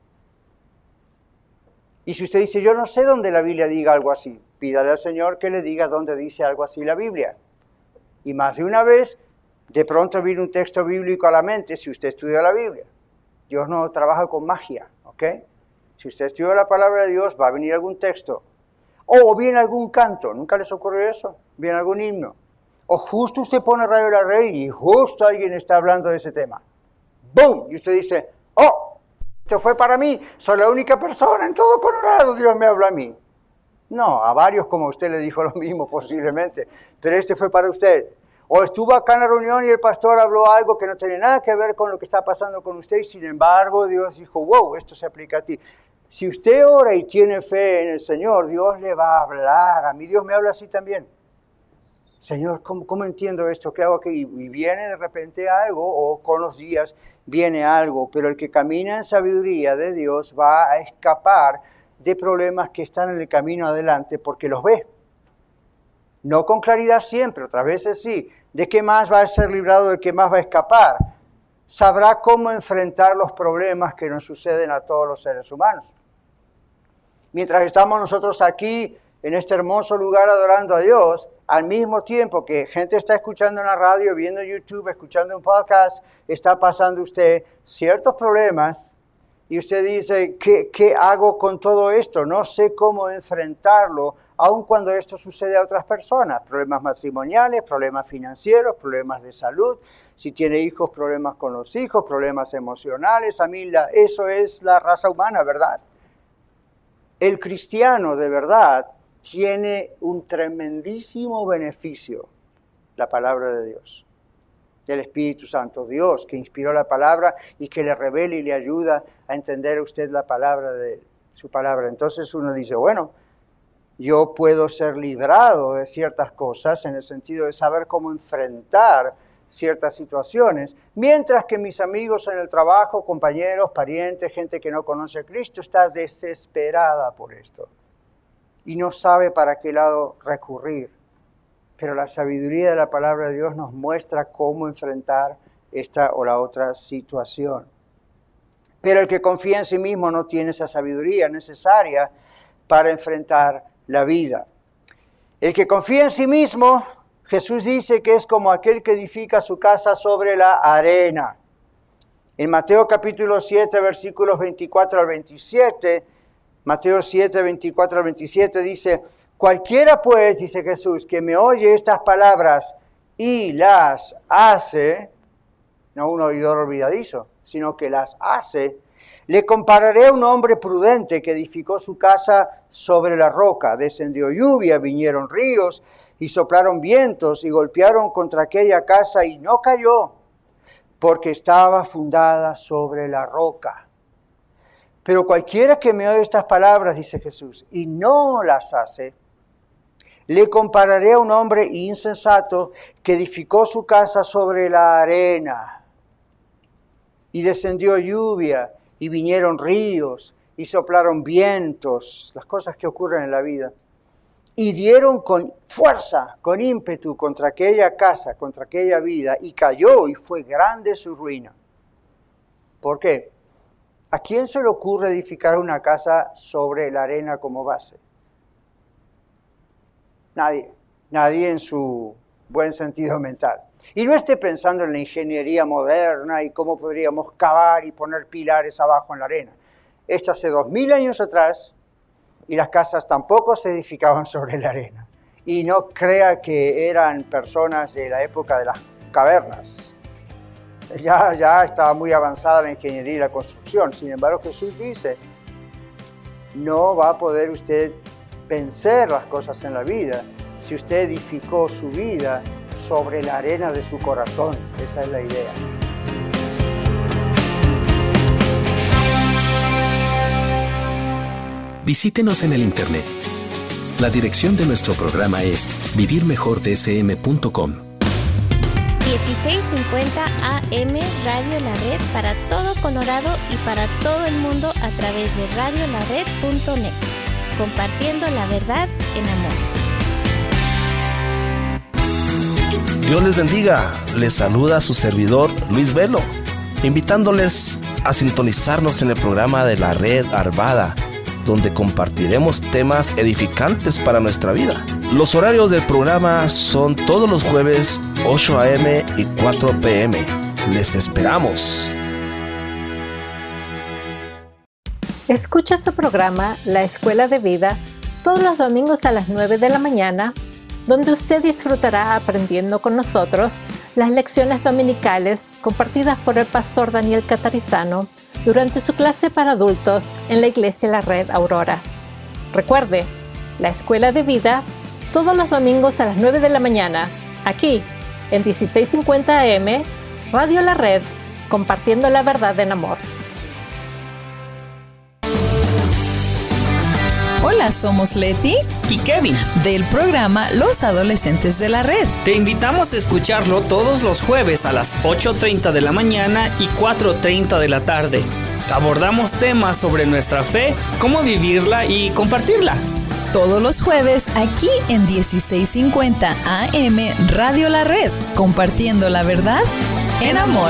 Y si usted dice, yo no sé dónde la Biblia diga algo así, pídale al Señor que le diga dónde dice algo así la Biblia. Y más de una vez, de pronto viene un texto bíblico a la mente si usted estudia la Biblia. Dios no trabaja con magia, ¿ok? Si usted estudia la palabra de Dios, va a venir algún texto. O viene algún canto, ¿nunca les ocurrió eso? Viene algún himno. O justo usted pone Radio La Red y justo alguien está hablando de ese tema. ¡Bum! Y usted dice, ¡oh! Esto fue para mí, soy la única persona en todo Colorado, Dios me habla a mí. No, a varios como usted le dijo lo mismo posiblemente, pero este fue para usted. O estuvo acá en la reunión y el pastor habló algo que no tenía nada que ver con lo que está pasando con usted y sin embargo Dios dijo, wow, esto se aplica a ti. Si usted ora y tiene fe en el Señor, Dios le va a hablar. A mí Dios me habla así también. Señor, ¿cómo, cómo entiendo esto? ¿Qué hago aquí? Y viene de repente algo, o con los días viene algo, pero el que camina en sabiduría de Dios va a escapar de problemas que están en el camino adelante porque los ve. No con claridad siempre, otras veces sí. ¿De qué más va a ser librado? ¿De qué más va a escapar? Sabrá cómo enfrentar los problemas que nos suceden a todos los seres humanos. Mientras estamos nosotros aquí, en este hermoso lugar adorando a Dios, al mismo tiempo que gente está escuchando en la radio, viendo YouTube, escuchando un podcast, está pasando usted ciertos problemas y usted dice, ¿qué, qué hago con todo esto? No sé cómo enfrentarlo, aun cuando esto sucede a otras personas. Problemas matrimoniales, problemas financieros, problemas de salud. Si tiene hijos, problemas con los hijos, problemas emocionales. A mí la, eso es la raza humana, ¿verdad? El cristiano de verdad tiene un tremendísimo beneficio, la palabra de Dios, del Espíritu Santo, Dios que inspiró la palabra y que le revela y le ayuda a entender a usted la palabra de su palabra. Entonces uno dice, bueno, yo puedo ser librado de ciertas cosas en el sentido de saber cómo enfrentar ciertas situaciones, mientras que mis amigos en el trabajo, compañeros, parientes, gente que no conoce a Cristo, está desesperada por esto y no sabe para qué lado recurrir. Pero la sabiduría de la palabra de Dios nos muestra cómo enfrentar esta o la otra situación. Pero el que confía en sí mismo no tiene esa sabiduría necesaria para enfrentar la vida. El que confía en sí mismo, Jesús dice que es como aquel que edifica su casa sobre la arena. En Mateo capítulo siete, versículos veinticuatro al veintisiete, Mateo siete, veinticuatro al veintisiete dice, cualquiera pues, dice Jesús, que me oye estas palabras y las hace, no un oidor olvidadizo, sino que las hace, le compararé a un hombre prudente que edificó su casa sobre la roca. Descendió lluvia, vinieron ríos y soplaron vientos y golpearon contra aquella casa y no cayó, porque estaba fundada sobre la roca. Pero cualquiera que me oye estas palabras, dice Jesús, y no las hace, le compararé a un hombre insensato que edificó su casa sobre la arena. Y descendió lluvia, y vinieron ríos, y soplaron vientos, las cosas que ocurren en la vida. Y dieron con fuerza, con ímpetu contra aquella casa, contra aquella vida, y cayó, y fue grande su ruina. ¿Por qué? ¿A quién se le ocurre edificar una casa sobre la arena como base? Nadie. Nadie en su buen sentido mental. Y no esté pensando en la ingeniería moderna y cómo podríamos cavar y poner pilares abajo en la arena. Esto hace dos mil años atrás y las casas tampoco se edificaban sobre la arena. Y no crea que eran personas de la época de las cavernas. Ya, ya estaba muy avanzada la ingeniería y la construcción. Sin embargo, Jesús dice, no va a poder usted vencer las cosas en la vida si usted edificó su vida sobre la arena de su corazón. Esa es la idea. Visítenos en el internet. La dirección de nuestro programa es vivir mejor d s m punto com. dieciséis cincuenta A M Radio La Red para todo Colorado y para todo el mundo a través de radio la red punto net. Compartiendo la verdad en amor. Dios les bendiga. Les saluda su servidor Luis Velo, invitándoles a sintonizarnos en el programa de la Red Arvada, donde compartiremos temas edificantes para nuestra vida. Los horarios del programa son todos los jueves, ocho a m y cuatro p m Les esperamos. Escucha su programa La Escuela de Vida todos los domingos a las nueve de la mañana, donde usted disfrutará aprendiendo con nosotros las lecciones dominicales compartidas por el pastor Daniel Catarizano durante su clase para adultos en la Iglesia La Red Aurora. Recuerde, La Escuela de Vida todos los domingos a las nueve de la mañana, aquí en dieciséis cincuenta A M, Radio La Red, compartiendo la verdad en amor. Hola, somos Leti y Kevin del programa Los Adolescentes de la Red. Te invitamos a escucharlo todos los jueves a las ocho treinta de la mañana y cuatro treinta de la tarde. Abordamos temas sobre nuestra fe, cómo vivirla y compartirla. Todos los jueves aquí en dieciséis cincuenta A M Radio La Red, compartiendo la verdad en amor.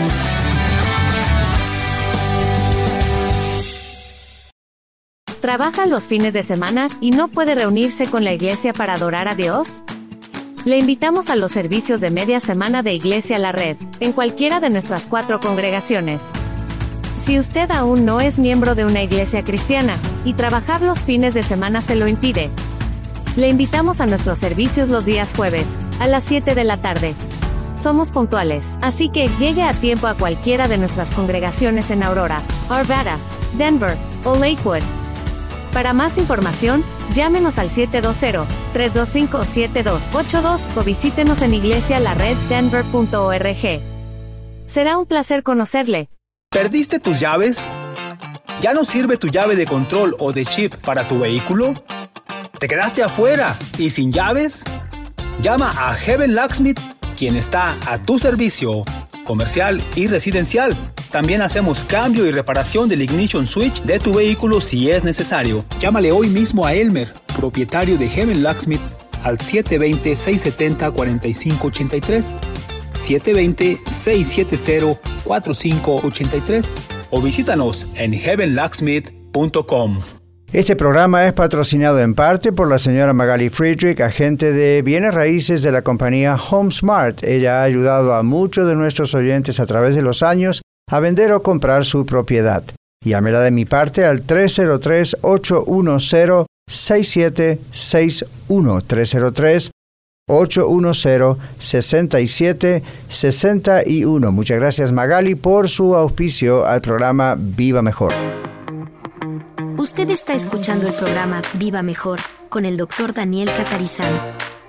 ¿Trabaja los fines de semana y no puede reunirse con la iglesia para adorar a Dios? Le invitamos a los servicios de media semana de Iglesia La Red, en cualquiera de nuestras cuatro congregaciones. Si usted aún no es miembro de una iglesia cristiana, y trabajar los fines de semana se lo impide, le invitamos a nuestros servicios los días jueves, a las siete de la tarde. Somos puntuales, así que llegue a tiempo a cualquiera de nuestras congregaciones en Aurora, Arvada, Denver o Lakewood. Para más información, llámenos al siete dos cero, tres dos cinco, siete dos ocho dos o visítenos en iglesia la red denver punto org. Será un placer conocerle. ¿Perdiste tus llaves? ¿Ya no sirve tu llave de control o de chip para tu vehículo? ¿Te quedaste afuera y sin llaves? Llama a Heaven Locksmith, quien está a tu servicio, comercial y residencial. También hacemos cambio y reparación del ignition switch de tu vehículo si es necesario. Llámale hoy mismo a Elmer, propietario de Heaven Locksmith, al siete dos cero, seis siete cero, cuatro cinco ocho tres, siete dos cero, seis siete cero, cuatro cinco ocho tres o visítanos en heaven locksmith punto com. Este programa es patrocinado en parte por la señora Magali Friedrich, agente de bienes raíces de la compañía HomeSmart. Ella ha ayudado a muchos de nuestros oyentes a través de los años a vender o comprar su propiedad. Llámela de mi parte al tres cero tres, ocho uno cero, seis siete seis uno, tres cero tres, ocho uno cero, seis siete seis uno. Muchas gracias, Magali, por su auspicio al programa Viva Mejor. Usted está escuchando el programa Viva Mejor con el doctor Daniel Catarizano.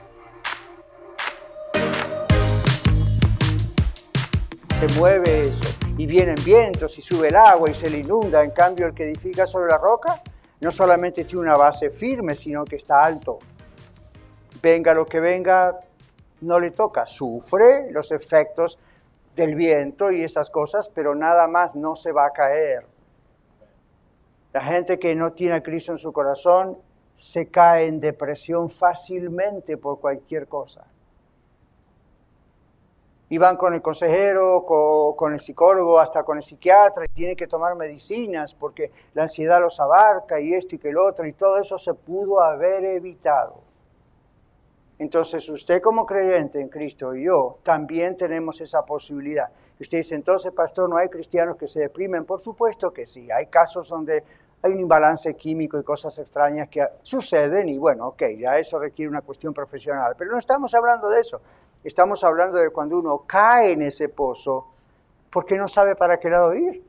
Se mueve eso, y vienen vientos, y sube el agua, y se le inunda. En cambio, el que edifica sobre la roca, no solamente tiene una base firme, sino que está alto. Venga lo que venga, no le toca. Sufre los efectos del viento y esas cosas, pero nada más, no se va a caer. La gente que no tiene a Cristo en su corazón se cae en depresión fácilmente por cualquier cosa. Y van con el consejero, con, con el psicólogo, hasta con el psiquiatra, y tienen que tomar medicinas porque la ansiedad los abarca y esto y que el otro, y todo eso se pudo haber evitado. Entonces usted como creyente en Cristo y yo también tenemos esa posibilidad. Y usted dice, entonces pastor, ¿no hay cristianos que se deprimen? Por supuesto que sí. Hay casos donde hay un imbalance químico y cosas extrañas que suceden y bueno, ok, ya eso requiere una cuestión profesional. Pero no estamos hablando de eso. Estamos hablando de cuando uno cae en ese pozo porque no sabe para qué lado ir.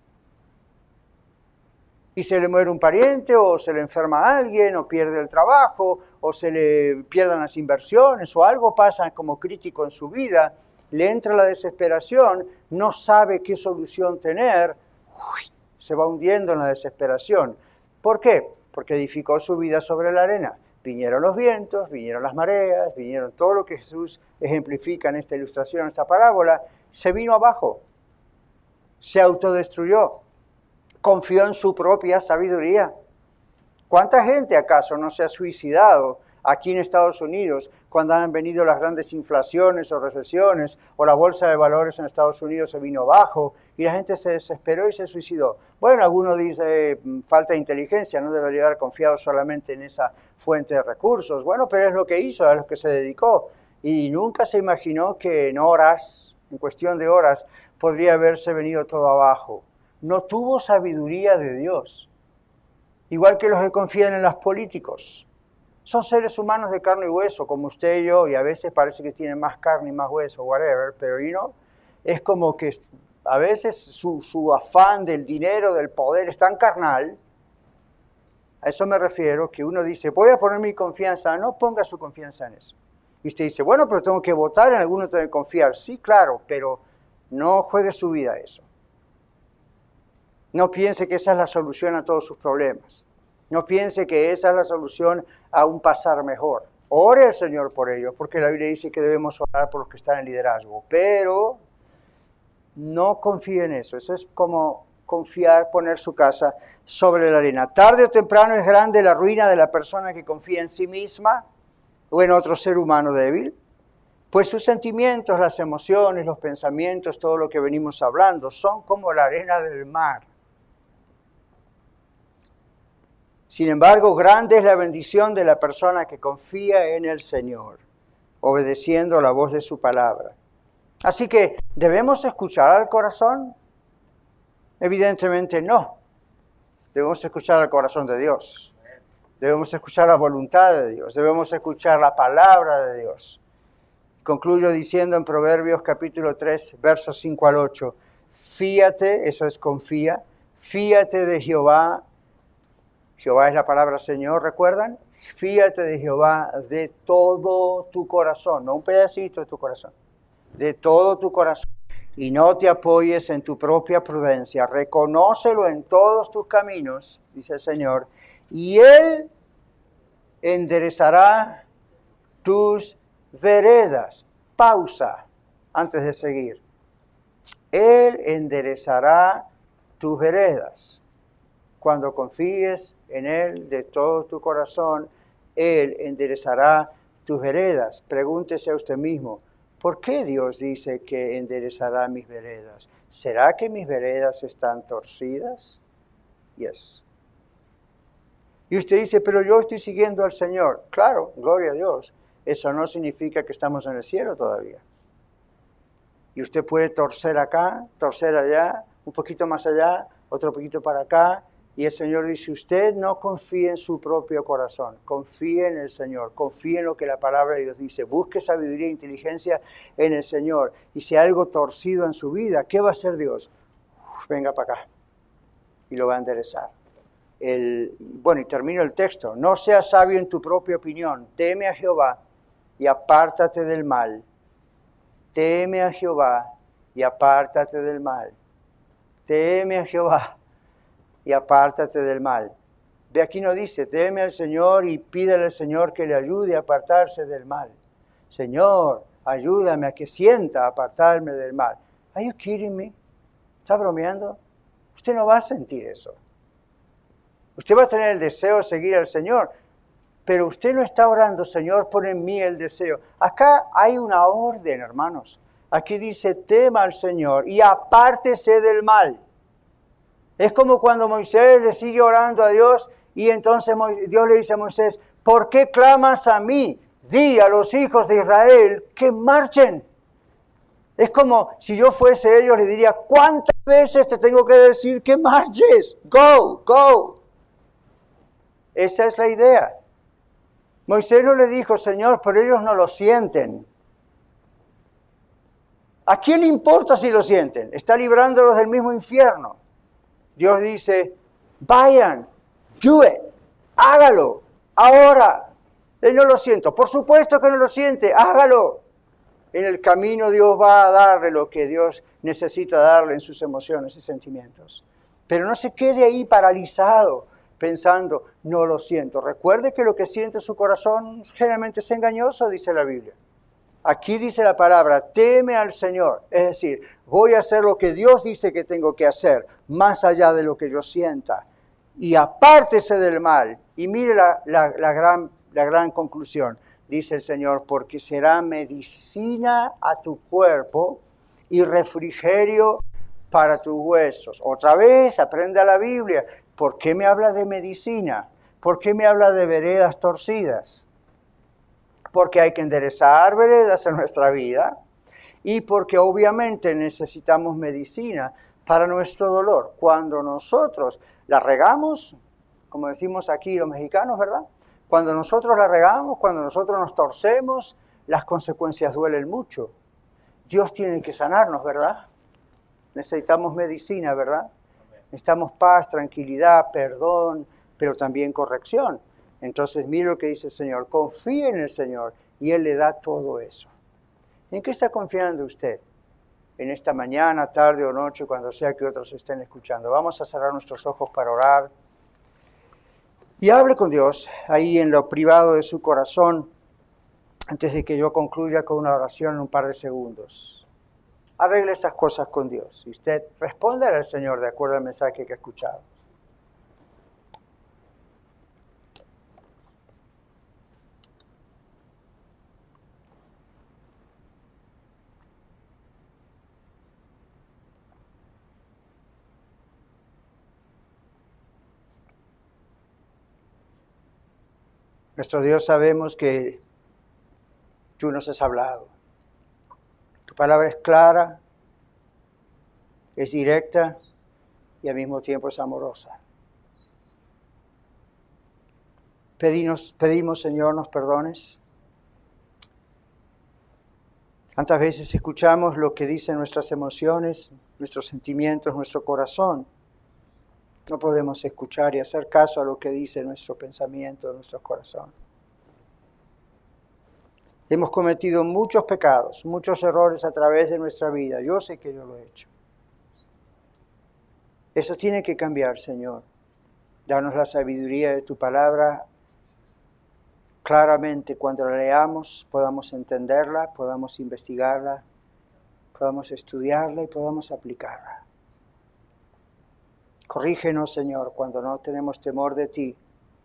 Y se le muere un pariente, o se le enferma a alguien, o pierde el trabajo, o se le pierdan las inversiones, o algo pasa como crítico en su vida, le entra la desesperación, no sabe qué solución tener, uy, se va hundiendo en la desesperación. ¿Por qué? Porque edificó su vida sobre la arena. Vinieron los vientos, vinieron las mareas, vinieron todo lo que Jesús ejemplifica en esta ilustración, en esta parábola, se vino abajo, se autodestruyó. Confió en su propia sabiduría. ¿Cuánta gente acaso no se ha suicidado aquí en Estados Unidos cuando han venido las grandes inflaciones o recesiones o la bolsa de valores en Estados Unidos se vino abajo y la gente se desesperó y se suicidó? Bueno, alguno dice falta de inteligencia, no debería haber confiado solamente en esa fuente de recursos. Bueno, pero es lo que hizo, a lo que se dedicó y nunca se imaginó que en horas, en cuestión de horas, podría haberse venido todo abajo. No tuvo sabiduría de Dios, igual que los que confían en los políticos. Son seres humanos de carne y hueso, como usted y yo, y a veces parece que tienen más carne y más hueso, whatever, pero you know, es como que a veces su, su afán del dinero, del poder es tan carnal. A eso me refiero, que uno dice, voy a poner mi confianza. No ponga su confianza en eso. Y usted dice, bueno, pero tengo que votar, en alguno tengo que confiar. Sí, claro, pero no juegue su vida a eso. No piense que esa es la solución a todos sus problemas. No piense que esa es la solución a un pasar mejor. Ore al Señor por ellos, porque la Biblia dice que debemos orar por los que están en liderazgo. Pero no confíe en eso. Eso es como confiar, poner su casa sobre la arena. Tarde o temprano es grande la ruina de la persona que confía en sí misma o en otro ser humano débil. Pues sus sentimientos, las emociones, los pensamientos, todo lo que venimos hablando, son como la arena del mar. Sin embargo, grande es la bendición de la persona que confía en el Señor, obedeciendo la voz de su palabra. Así que, ¿debemos escuchar al corazón? Evidentemente no. Debemos escuchar al corazón de Dios. Debemos escuchar la voluntad de Dios. Debemos escuchar la palabra de Dios. Concluyo diciendo en Proverbios capítulo tres, versos cinco al ocho, fíate, eso es confía, fíate de Jehová. Jehová es la palabra Señor, ¿recuerdan? Fíate de Jehová de todo tu corazón, no un pedacito de tu corazón, de todo tu corazón. Y no te apoyes en tu propia prudencia, reconócelo en todos tus caminos, dice el Señor, y Él enderezará tus veredas. Pausa antes de seguir. Él enderezará tus veredas. Cuando confíes en Él de todo tu corazón, Él enderezará tus veredas. Pregúntese a usted mismo, ¿por qué Dios dice que enderezará mis veredas? ¿Será que mis veredas están torcidas? Yes. Y usted dice, pero yo estoy siguiendo al Señor. Claro, gloria a Dios. Eso no significa que estamos en el cielo todavía. Y usted puede torcer acá, torcer allá, un poquito más allá, otro poquito para acá. Y el Señor dice, usted no confíe en su propio corazón, confíe en el Señor, confíe en lo que la palabra de Dios dice, busque sabiduría e inteligencia en el Señor. Y si hay algo torcido en su vida, ¿qué va a hacer Dios? Uf, venga para acá y lo va a enderezar. El, bueno, y termino el texto, no seas sabio en tu propia opinión, teme a Jehová y apártate del mal. Teme a Jehová y apártate del mal. Teme a Jehová y apártate del mal. De aquí no dice, teme al Señor y pídele al Señor que le ayude a apartarse del mal. Señor, ayúdame a que sienta apartarme del mal. Are you kidding me? ¿Está bromeando? Usted no va a sentir eso. Usted va a tener el deseo de seguir al Señor, pero usted no está orando, Señor, pon en mí el deseo. Acá hay una orden, hermanos. Aquí dice, tema al Señor y apártese del mal. Es como cuando Moisés le sigue orando a Dios y entonces Dios le dice a Moisés, ¿por qué clamas a mí? Di a los hijos de Israel que marchen. Es como si yo fuese ellos, le diría, ¿cuántas veces te tengo que decir que marches? Go, go. Esa es la idea. Moisés no le dijo, Señor, pero ellos no lo sienten. ¿A quién le importa si lo sienten? Está librándolos del mismo infierno. Dios dice, vayan, do it, hágalo, ahora. Él no lo siento. Por supuesto que no lo siente, hágalo. En el camino Dios va a darle lo que Dios necesita darle en sus emociones y sentimientos. Pero no se quede ahí paralizado pensando, no lo siento. Recuerde que lo que siente su corazón generalmente es engañoso, dice la Biblia. Aquí dice la palabra, teme al Señor. Es decir, voy a hacer lo que Dios dice que tengo que hacer, más allá de lo que yo sienta. Y apártese del mal. Y mire la, la, la, gran, la gran conclusión. Dice el Señor, porque será medicina a tu cuerpo y refrigerio para tus huesos. Otra vez, aprenda la Biblia. ¿Por qué me habla de medicina? ¿Por qué me habla de veredas torcidas? Porque hay que enderezar veredas en nuestra vida y porque obviamente necesitamos medicina para nuestro dolor. Cuando nosotros la regamos, como decimos aquí los mexicanos, ¿verdad? Cuando nosotros la regamos, cuando nosotros nos torcemos, las consecuencias duelen mucho. Dios tiene que sanarnos, ¿verdad? Necesitamos medicina, ¿verdad? Necesitamos paz, tranquilidad, perdón, pero también corrección. Entonces, mire lo que dice el Señor. Confíe en el Señor y Él le da todo eso. ¿En qué está confiando usted? En esta mañana, tarde o noche, cuando sea que otros estén escuchando. Vamos a cerrar nuestros ojos para orar. Y hable con Dios ahí en lo privado de su corazón antes de que yo concluya con una oración en un par de segundos. Arregle esas cosas con Dios. Y usted responda al Señor de acuerdo al mensaje que ha escuchado. Nuestro Dios, sabemos que tú nos has hablado. Tu palabra es clara, es directa y al mismo tiempo es amorosa. Pedimos, pedimos, Señor, nos perdones. Tantas veces escuchamos lo que dicen nuestras emociones, nuestros sentimientos, nuestro corazón. No podemos escuchar y hacer caso a lo que dice nuestro pensamiento, nuestro corazón. Hemos cometido muchos pecados, muchos errores a través de nuestra vida. Yo sé que yo lo he hecho. Eso tiene que cambiar, Señor. Danos la sabiduría de tu palabra. Claramente, cuando la leamos, podamos entenderla, podamos investigarla, podamos estudiarla y podamos aplicarla. Corrígenos, Señor, cuando no tenemos temor de ti.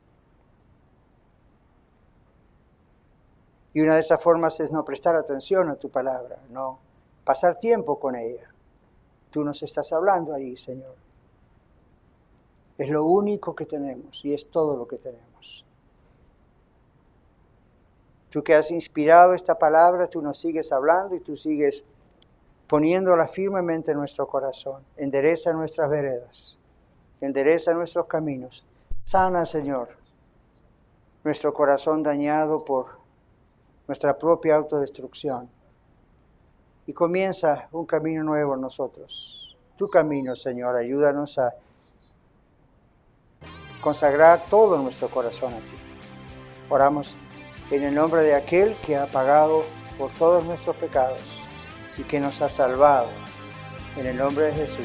Y una de esas formas es no prestar atención a tu palabra, no pasar tiempo con ella. Tú nos estás hablando ahí, Señor. Es lo único que tenemos y es todo lo que tenemos. Tú que has inspirado esta palabra, tú nos sigues hablando y tú sigues poniéndola firmemente en nuestro corazón. Endereza nuestras veredas. Endereza nuestros caminos. Sana, Señor, nuestro corazón dañado por nuestra propia autodestrucción. Y comienza un camino nuevo en nosotros. Tu camino, Señor, ayúdanos a consagrar todo nuestro corazón a ti. Oramos en el nombre de aquel que ha pagado por todos nuestros pecados y que nos ha salvado. En el nombre de Jesús.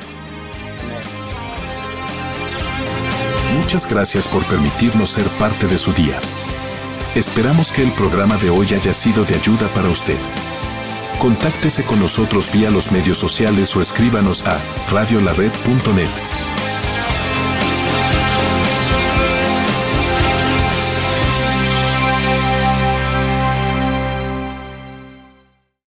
Muchas gracias por permitirnos ser parte de su día. Esperamos que el programa de hoy haya sido de ayuda para usted. Contáctese con nosotros vía los medios sociales o escríbanos a radio la red punto net.